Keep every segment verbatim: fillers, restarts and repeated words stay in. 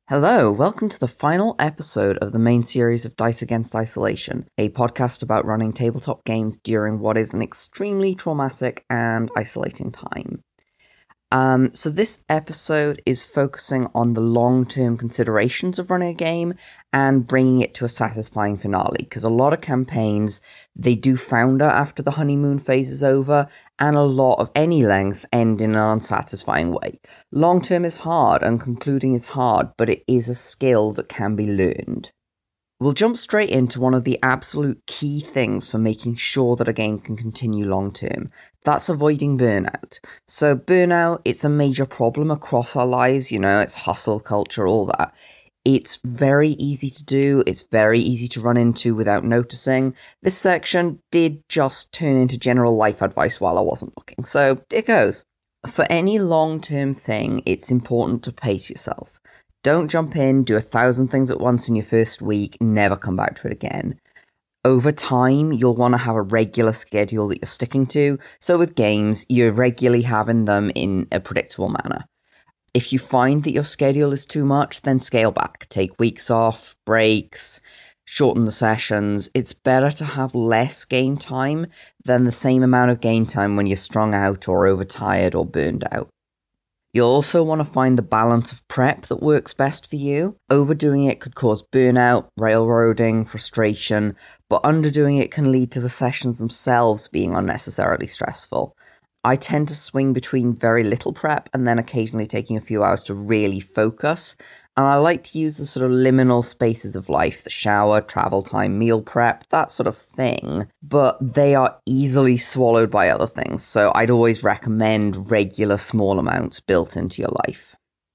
Hello, welcome to the final episode of the main series of Dice Against Isolation, a podcast about running tabletop games during what is an extremely traumatic and isolating time. Um, so this episode is focusing on the long-term considerations of running a game and bringing it to a satisfying finale, because a lot of campaigns, they do founder after the honeymoon phase is over, and a lot of any length end in an unsatisfying way. Long-term is hard, and concluding is hard, but it is a skill that can be learned. We'll jump straight into one of the absolute key things for making sure that a game can continue long-term. That's avoiding burnout. So burnout, it's a major problem across our lives, you know, it's hustle culture, all that. It's very easy to do, it's very easy to run into without noticing. This section did just turn into general life advice while I wasn't looking, so it goes. For any long-term thing, it's important to pace yourself. Don't jump in, do a thousand things at once in your first week, never come back to it again. Over time, you'll want to have a regular schedule that you're sticking to, so with games, you're regularly having them in a predictable manner. If you find that your schedule is too much, then scale back. Take weeks off, breaks, shorten the sessions. It's better to have less game time than the same amount of game time when you're strung out or overtired or burned out. You'll also want to find the balance of prep that works best for you. Overdoing it could cause burnout, railroading, frustration, but underdoing it can lead to the sessions themselves being unnecessarily stressful. I tend to swing between very little prep and then occasionally taking a few hours to really focus, and I like to use the sort of liminal spaces of life, the shower, travel time, meal prep, that sort of thing, but they are easily swallowed by other things, so I'd always recommend regular small amounts built into your life.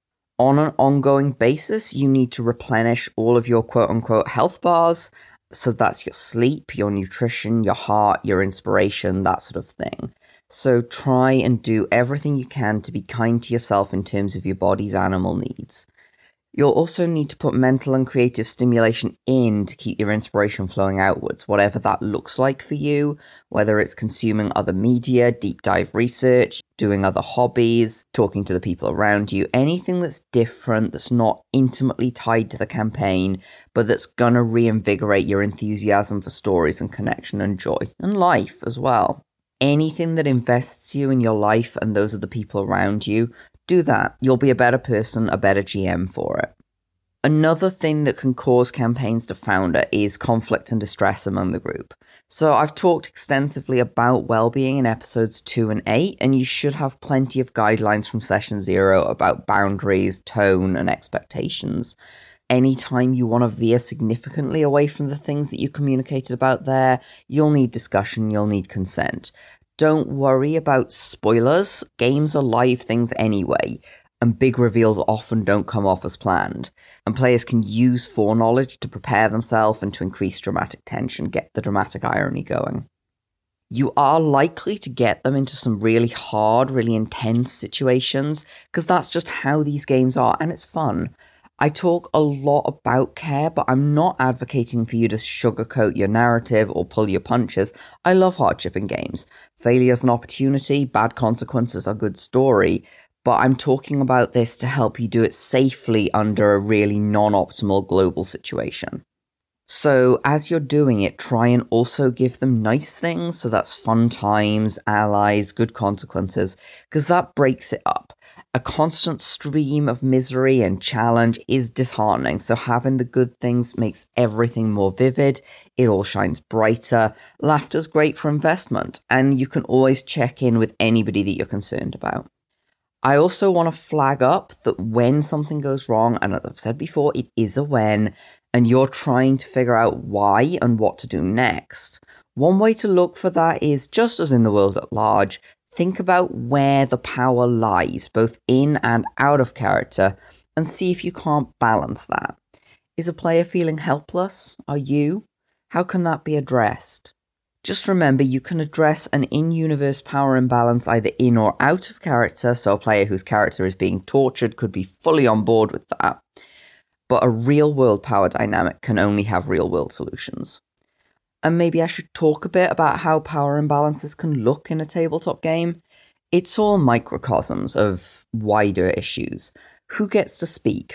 On an ongoing basis, you need to replenish all of your quote-unquote health bars, so that's your sleep, your nutrition, your heart, your inspiration, that sort of thing. So try and do everything you can to be kind to yourself in terms of your body's animal needs. You'll also need to put mental and creative stimulation in to keep your inspiration flowing outwards, whatever that looks like for you, whether it's consuming other media, deep dive research, doing other hobbies, talking to the people around you, anything that's different, that's not intimately tied to the campaign, but that's gonna reinvigorate your enthusiasm for stories and connection and joy, and life as well. Anything that invests you in your life and those of the people around you, do that. You'll be a better person, a better G M for it. Another thing that can cause campaigns to founder is conflict and distress among the group. So I've talked extensively about well-being in episodes two and eight, and you should have plenty of guidelines from session zero about boundaries, tone, and expectations. Anytime you want to veer significantly away from the things that you communicated about there, you'll need discussion, you'll need consent. Don't worry about spoilers. Games are live things anyway, and big reveals often don't come off as planned. And players can use foreknowledge to prepare themselves and to increase dramatic tension, get the dramatic irony going. You are likely to get them into some really hard, really intense situations, because that's just how these games are, and it's fun. I talk a lot about care, but I'm not advocating for you to sugarcoat your narrative or pull your punches. I love hardship in games. Failure is an opportunity, bad consequences are good story, but I'm talking about this to help you do it safely under a really non-optimal global situation. So as you're doing it, try and also give them nice things, so that's fun times, allies, good consequences, because that breaks it up. A constant stream of misery and challenge is disheartening, so having the good things makes everything more vivid, it all shines brighter, laughter's great for investment, and you can always check in with anybody that you're concerned about. I also want to flag up that when something goes wrong, and as I've said before, it is a when, and you're trying to figure out why and what to do next, one way to look for that is, just as in the world at large, think about where the power lies, both in and out of character, and see if you can't balance that. Is a player feeling helpless? Are you? How can that be addressed? Just remember, you can address an in-universe power imbalance either in or out of character, so a player whose character is being tortured could be fully on board with that. But a real-world power dynamic can only have real-world solutions. And maybe I should talk a bit about how power imbalances can look in a tabletop game. It's all microcosms of wider issues. Who gets to speak?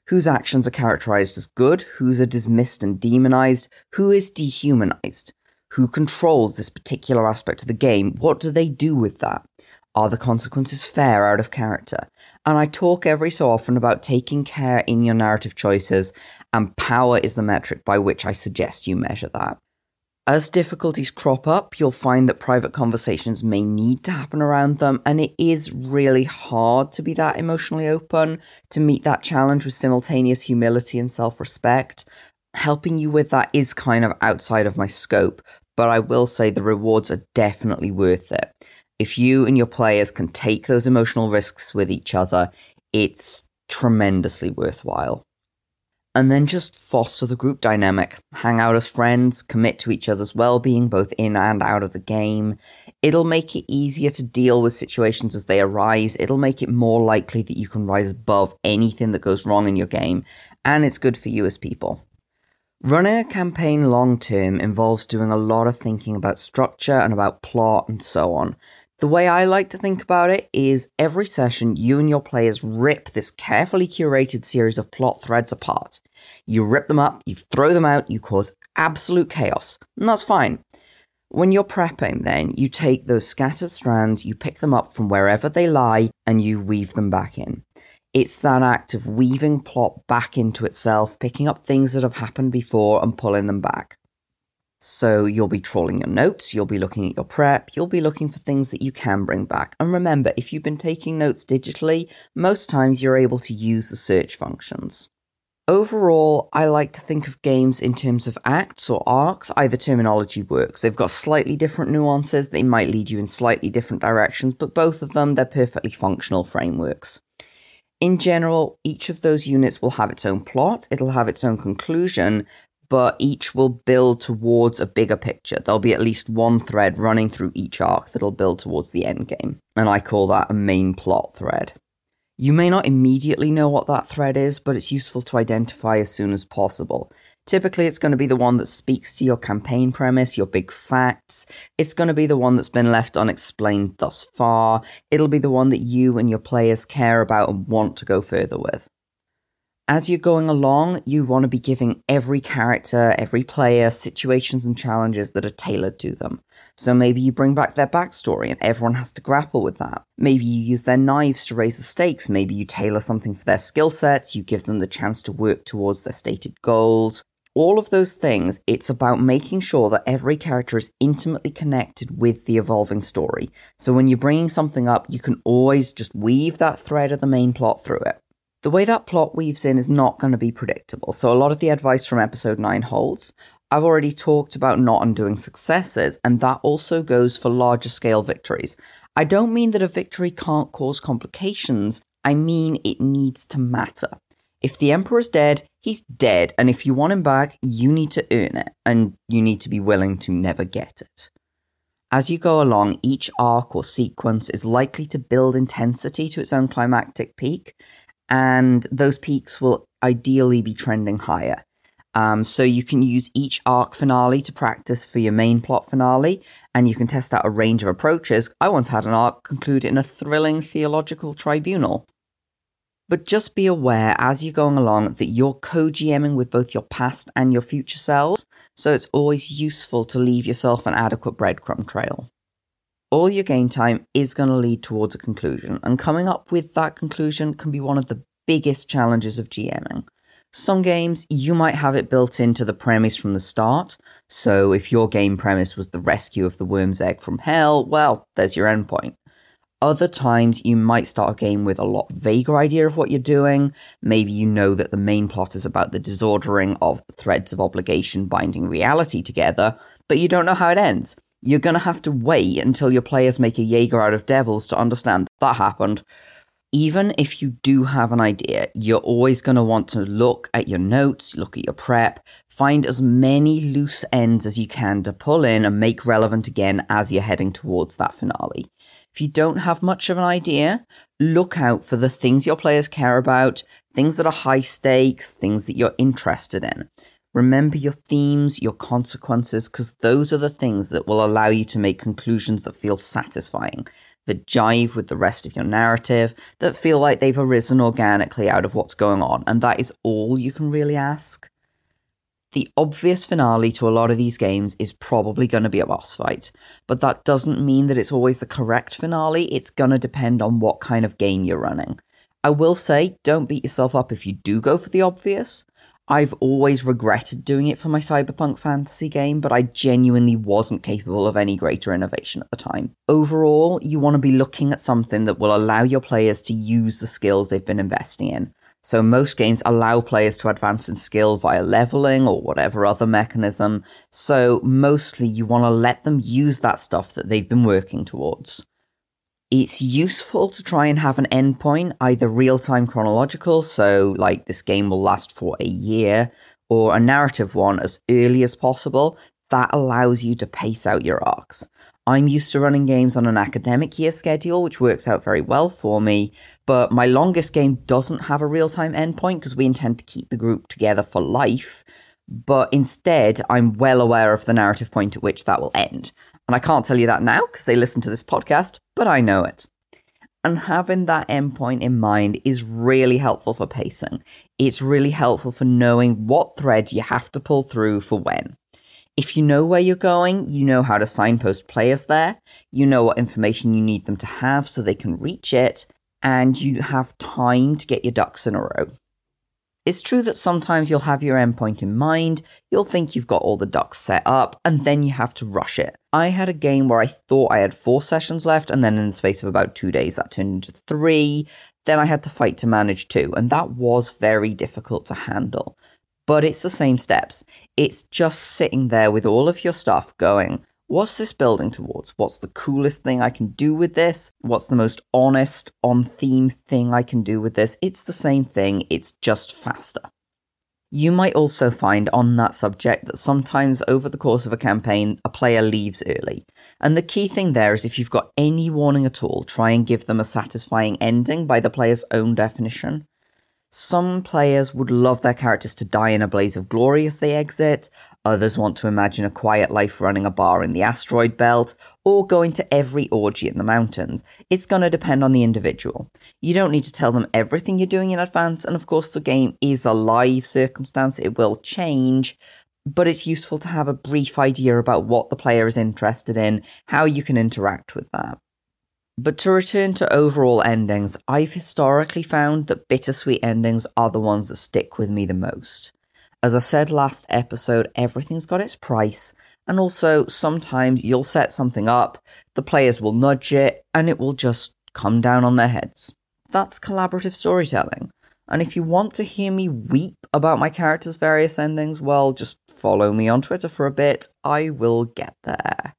Whose actions are characterized as good, whose are dismissed and demonized, who is dehumanized, who controls this particular aspect of the game, what do they do with that? Are the consequences fair out of character? And I talk every so often about taking care in your narrative choices, and power is the metric by which I suggest you measure that. As difficulties crop up, you'll find that private conversations may need to happen around them, and it is really hard to be that emotionally open, to meet that challenge with simultaneous humility and self-respect. Helping you with that is kind of outside of my scope, but I will say the rewards are definitely worth it. If you and your players can take those emotional risks with each other, it's tremendously worthwhile. And then just foster the group dynamic. Hang out as friends, commit to each other's well-being both in and out of the game. It'll make it easier to deal with situations as they arise. It'll make it more likely that you can rise above anything that goes wrong in your game, and it's good for you as people. Running a campaign long-term involves doing a lot of thinking about structure and about plot and so on. The way I like to think about it is every session you and your players rip this carefully curated series of plot threads apart. You rip them up, you throw them out, you cause absolute chaos, and that's fine. When you're prepping then, you take those scattered strands, you pick them up from wherever they lie, and you weave them back in. It's that act of weaving plot back into itself, picking up things that have happened before and pulling them back. So you'll be trawling your notes, you'll be looking at your prep, you'll be looking for things that you can bring back. And remember, if you've been taking notes digitally, most times you're able to use the search functions. Overall, I like to think of games in terms of acts or arcs. Either terminology works. They've got slightly different nuances, they might lead you in slightly different directions, but both of them, they're perfectly functional frameworks. In general, each of those units will have its own plot, it'll have its own conclusion, but each will build towards a bigger picture. There'll be at least one thread running through each arc that'll build towards the end game, and I call that a main plot thread. You may not immediately know what that thread is, but it's useful to identify as soon as possible. Typically, it's going to be the one that speaks to your campaign premise, your big facts. It's going to be the one that's been left unexplained thus far. It'll be the one that you and your players care about and want to go further with. As you're going along, you want to be giving every character, every player, situations and challenges that are tailored to them. So maybe you bring back their backstory and everyone has to grapple with that. Maybe you use their knives to raise the stakes. Maybe you tailor something for their skill sets. You give them the chance to work towards their stated goals. All of those things, it's about making sure that every character is intimately connected with the evolving story. So when you're bringing something up, you can always just weave that thread of the main plot through it. The way that plot weaves in is not going to be predictable, so a lot of the advice from episode nine holds. I've already talked about not undoing successes, and that also goes for larger scale victories. I don't mean that a victory can't cause complications, I mean it needs to matter. If the Emperor's dead, he's dead, and if you want him back, you need to earn it, and you need to be willing to never get it. As you go along, each arc or sequence is likely to build intensity to its own climactic peak, and those peaks will ideally be trending higher. Um, so you can use each arc finale to practice for your main plot finale, and you can test out a range of approaches. I once had an arc conclude in a thrilling theological tribunal. But just be aware as you're going along that you're co-GMing with both your past and your future selves, so it's always useful to leave yourself an adequate breadcrumb trail. All your game time is going to lead towards a conclusion, and coming up with that conclusion can be one of the biggest challenges of GMing. Some games, you might have it built into the premise from the start, so if your game premise was the rescue of the worm's egg from hell, well, there's your endpoint. Other times, you might start a game with a lot vaguer idea of what you're doing. Maybe you know that the main plot is about the disordering of the threads of obligation binding reality together, but you don't know how it ends. You're going to have to wait until your players make a Jaeger out of devils to understand that happened. Even if you do have an idea, you're always going to want to look at your notes, look at your prep, find as many loose ends as you can to pull in and make relevant again as you're heading towards that finale. If you don't have much of an idea, look out for the things your players care about, things that are high stakes, things that you're interested in. Remember your themes, your consequences, because those are the things that will allow you to make conclusions that feel satisfying. that jive with the rest of your narrative, that feel like they've arisen organically out of what's going on, and that is all you can really ask. The obvious finale to a lot of these games is probably going to be a boss fight, but that doesn't mean that it's always the correct finale. It's going to depend on what kind of game you're running. I will say, don't beat yourself up if you do go for the obvious. I've always regretted doing it for my cyberpunk fantasy game, but I genuinely wasn't capable of any greater innovation at the time. Overall, you want to be looking at something that will allow your players to use the skills they've been investing in. So most games allow players to advance in skill via leveling or whatever other mechanism, so mostly you want to let them use that stuff that they've been working towards. It's useful to try and have an endpoint, either real-time chronological, so like this game will last for a year, or a narrative one as early as possible. That allows you to pace out your arcs. I'm used to running games on an academic year schedule, which works out very well for me, but my longest game doesn't have a real-time endpoint because we intend to keep the group together for life, but instead I'm well aware of the narrative point at which that will end. And I can't tell you that now because they listen to this podcast, but I know it. And having that endpoint in mind is really helpful for pacing. It's really helpful for knowing what thread you have to pull through for when. If you know where you're going, you know how to signpost players there, you know what information you need them to have so they can reach it, and you have time to get your ducks in a row. It's true that sometimes you'll have your endpoint in mind, you'll think you've got all the ducks set up, and then you have to rush it. I had a game where I thought I had four sessions left, and then in the space of about two days that turned into three, then I had to fight to manage two, and that was very difficult to handle. But it's the same steps. It's just sitting there with all of your stuff going, what's this building towards? What's the coolest thing I can do with this? What's the most honest, on-theme thing I can do with this? It's the same thing, it's just faster. You might also find on that subject that sometimes over the course of a campaign, a player leaves early. And the key thing there is if you've got any warning at all, try and give them a satisfying ending by the player's own definition. Some players would love their characters to die in a blaze of glory as they exit, others want to imagine a quiet life running a bar in the asteroid belt, or going to every orgy in the mountains. It's going to depend on the individual. You don't need to tell them everything you're doing in advance, and of course the game is a live circumstance, it will change, but it's useful to have a brief idea about what the player is interested in, how you can interact with that. But to return to overall endings, I've historically found that bittersweet endings are the ones that stick with me the most. As I said last episode, everything's got its price, and also sometimes you'll set something up, the players will nudge it, and it will just come down on their heads. That's collaborative storytelling. And if you want to hear me weep about my character's various endings, well, just follow me on Twitter for a bit, I will get there.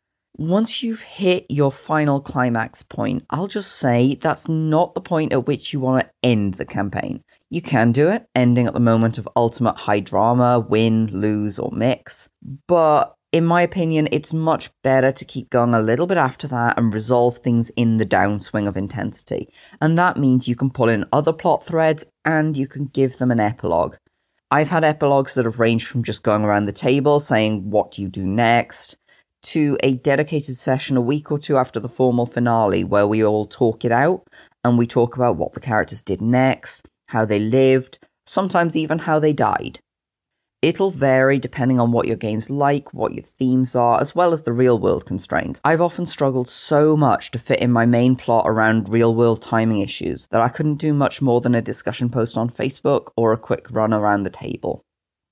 Once you've hit your final climax point, I'll just say that's not the point at which you want to end the campaign. You can do it, ending at the moment of ultimate high drama, win, lose, or mix, but in my opinion, it's much better to keep going a little bit after that and resolve things in the downswing of intensity. And that means you can pull in other plot threads and you can give them an epilogue. I've had epilogues that have ranged from just going around the table saying, what do you do next? To a dedicated session a week or two after the formal finale where we all talk it out and we talk about what the characters did next, how they lived, sometimes even how they died. It'll vary depending on what your game's like, what your themes are, as well as the real-world constraints. I've often struggled so much to fit in my main plot around real-world timing issues that I couldn't do much more than a discussion post on Facebook or a quick run around the table.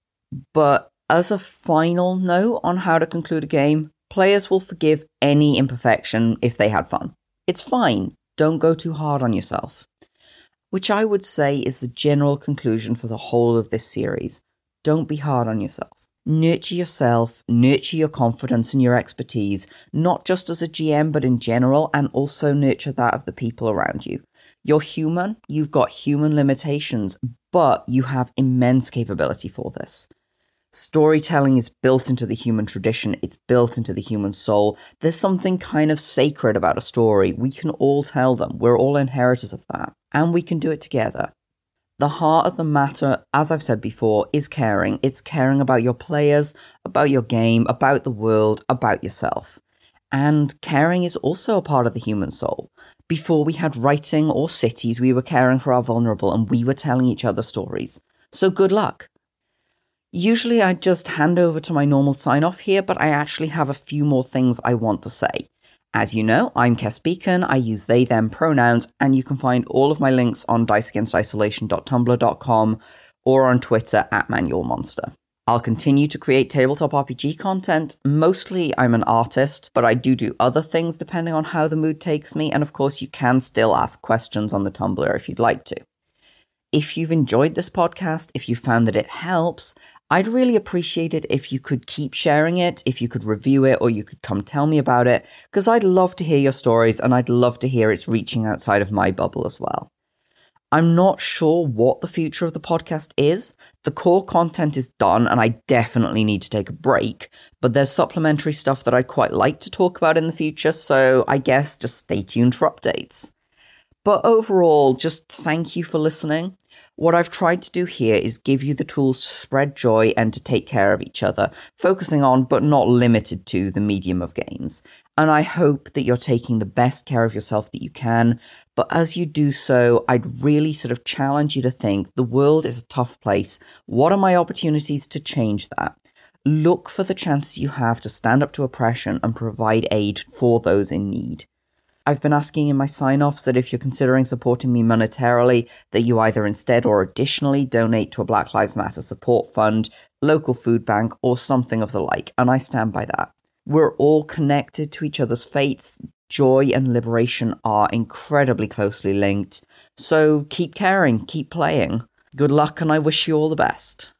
But as a final note on how to conclude a game, players will forgive any imperfection if they had fun. It's fine, don't go too hard on yourself. Which I would say is the general conclusion for the whole of this series. Don't be hard on yourself. Nurture yourself, nurture your confidence and your expertise, not just as a G M but in general, and also nurture that of the people around you. You're human, you've got human limitations, but you have immense capability for this. Storytelling is built into the human tradition, it's built into the human soul. There's something kind of sacred about a story. We can all tell them, we're all inheritors of that, and we can do it together. The heart of the matter, as I've said before, is caring. It's caring about your players, about your game, about the world, about yourself. And caring is also a part of the human soul. Before we had writing or cities, we were caring for our vulnerable and we were telling each other stories. So good luck. Usually I just hand over to my normal sign-off here, but I actually have a few more things I want to say. As you know, I'm Kes Beacon, I use they, them pronouns, and you can find all of my links on dice against isolation dot tumblr dot com or on Twitter at Manual Monster. I'll continue to create tabletop R P G content. Mostly I'm an artist, but I do do other things depending on how the mood takes me, and of course you can still ask questions on the Tumblr if you'd like to. If you've enjoyed this podcast, if you found that it helps, I'd really appreciate it if you could keep sharing it, if you could review it, or you could come tell me about it, because I'd love to hear your stories, and I'd love to hear it's reaching outside of my bubble as well. I'm not sure what the future of the podcast is. The core content is done, and I definitely need to take a break, but there's supplementary stuff that I'd quite like to talk about in the future, so I guess just stay tuned for updates. But overall, just thank you for listening. What I've tried to do here is give you the tools to spread joy and to take care of each other, focusing on, but not limited to, the medium of games. And I hope that you're taking the best care of yourself that you can, but as you do so, I'd really sort of challenge you to think, the world is a tough place. What are my opportunities to change that? Look for the chances you have to stand up to oppression and provide aid for those in need. I've been asking in my sign-offs that if you're considering supporting me monetarily, that you either instead or additionally donate to a Black Lives Matter support fund, local food bank, or something of the like, and I stand by that. We're all connected to each other's fates. Joy and liberation are incredibly closely linked. So keep caring, keep playing. Good luck, and I wish you all the best.